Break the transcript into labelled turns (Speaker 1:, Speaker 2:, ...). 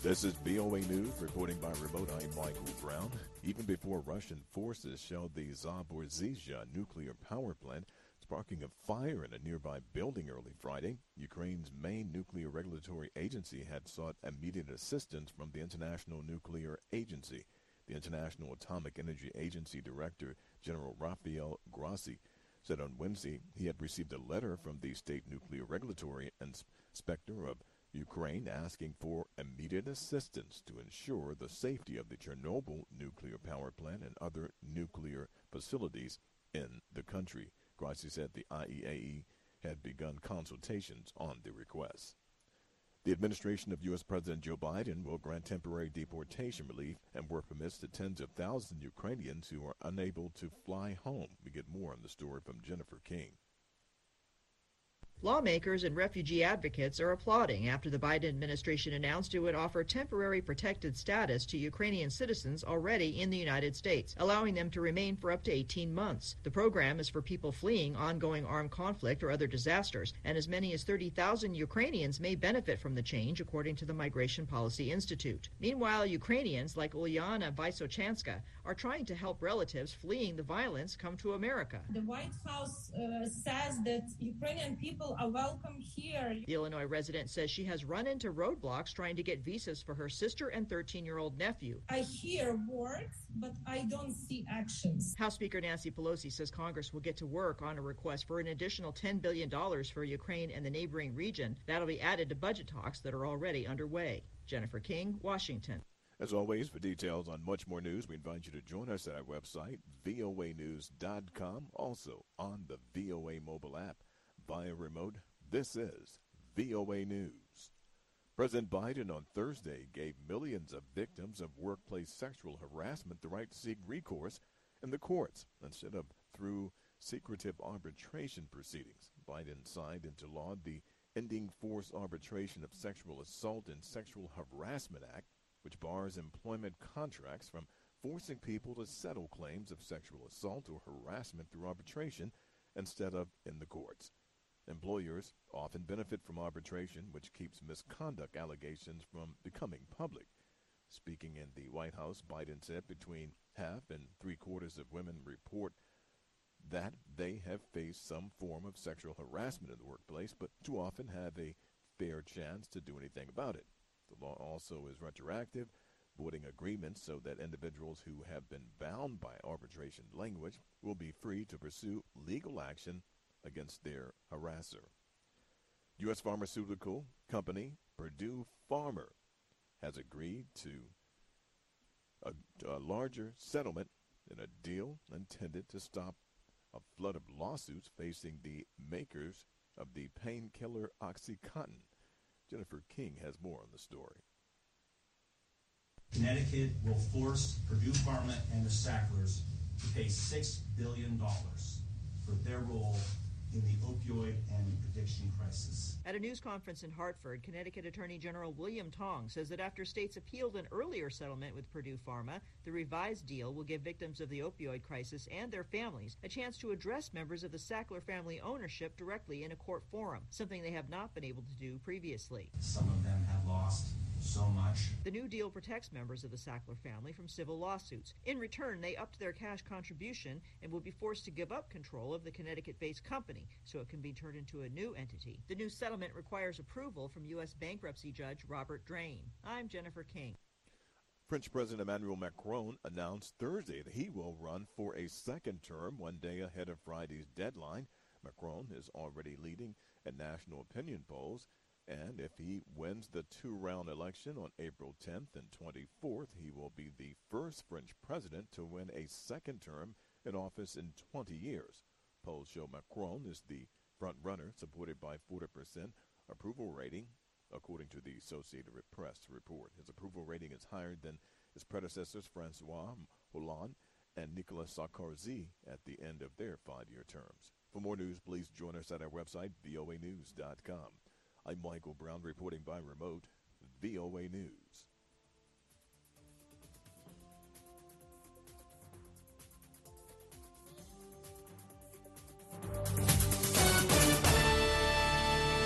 Speaker 1: This is VOA News, reporting by remote. I'm Michael Brown. Even before Russian forces shelled the Zaporizhzhia nuclear power plant, sparking a fire in a nearby building early Friday, Ukraine's main nuclear regulatory agency had sought immediate assistance from the International Nuclear Agency. The International Atomic Energy Agency Director, General Rafael Grossi, said on Wednesday he had received a letter from the state nuclear regulatory inspector of Ukraine asking for immediate assistance to ensure the safety of the Chernobyl nuclear power plant and other nuclear facilities in the country. Grossi said the IAEA had begun consultations on the request. The administration of U.S. President Joe Biden will grant temporary deportation relief and work permits to tens of thousands of Ukrainians who are unable to fly home. We get more on the story from Jennifer King.
Speaker 2: Lawmakers and refugee advocates are applauding after the Biden administration announced it would offer temporary protected status to Ukrainian citizens already in the United States, allowing them to remain for up to 18 months. The program is for people fleeing ongoing armed conflict or other disasters, and as many as 30,000 Ukrainians may benefit from the change, according to the Migration Policy Institute. Meanwhile, Ukrainians like Ulyana Vysochanska are trying to help relatives fleeing the violence come to America.
Speaker 3: The White House says that Ukrainian people are welcome here.
Speaker 2: The Illinois resident says she has run into roadblocks trying to get visas for her sister and 13-year-old nephew.
Speaker 3: I hear words, but I don't see actions.
Speaker 2: House Speaker Nancy Pelosi says Congress will get to work on a request for an additional $10 billion for Ukraine and the neighboring region. That'll be added to budget talks that are already underway. Jennifer King, Washington.
Speaker 1: As always, for details on much more news, we invite you to join us at our website, voanews.com, also on the VOA mobile app. Via remote, this is VOA News. President Biden on Thursday gave millions of victims of workplace sexual harassment the right to seek recourse in the courts instead of through secretive arbitration proceedings. Biden signed into law the Ending Forced Arbitration of Sexual Assault and Sexual Harassment Act, which bars employment contracts from forcing people to settle claims of sexual assault or harassment through arbitration instead of in the courts. Employers often benefit from arbitration, which keeps misconduct allegations from becoming public. Speaking in the White House, Biden said between half and three-quarters of women report that they have faced some form of sexual harassment in the workplace, but too often have a fair chance to do anything about it. The law also is retroactive, voiding agreements so that individuals who have been bound by arbitration language will be free to pursue legal action against their harasser. U.S. pharmaceutical company Purdue Pharma has agreed to a larger settlement in a deal intended to stop a flood of lawsuits facing the makers of the painkiller OxyContin. Jennifer King has more on the story.
Speaker 4: Connecticut will force Purdue Pharma and the Sacklers to pay $6 billion for their role in the opioid and addiction crisis.
Speaker 2: At a news conference in Hartford, Connecticut Attorney General William Tong says that after states appealed an earlier settlement with Purdue Pharma, the revised deal will give victims of the opioid crisis and their families a chance to address members of the Sackler family ownership directly in a court forum, something they have not been able to do previously.
Speaker 4: Some of them have lost so much.
Speaker 2: The new deal protects members of the Sackler family from civil lawsuits. In return, they upped their cash contribution and will be forced to give up control of the Connecticut-based company so it can be turned into a new entity. The new settlement requires approval from U.S. bankruptcy judge Robert Drain. I'm Jennifer King.
Speaker 1: French President Emmanuel Macron announced Thursday that he will run for a second term 1 day ahead of Friday's deadline. Macron is already leading in national opinion polls, and if he wins the two-round election on April 10th and 24th, he will be the first French president to win a second term in office in 20 years. Polls show Macron is the front runner, supported by 40% approval rating, according to the Associated Press report. His approval rating is higher than his predecessors Francois Hollande and Nicolas Sarkozy at the end of their 5-year terms. For more news, please join us at our website, voanews.com. I'm Michael Brown reporting by remote, VOA News.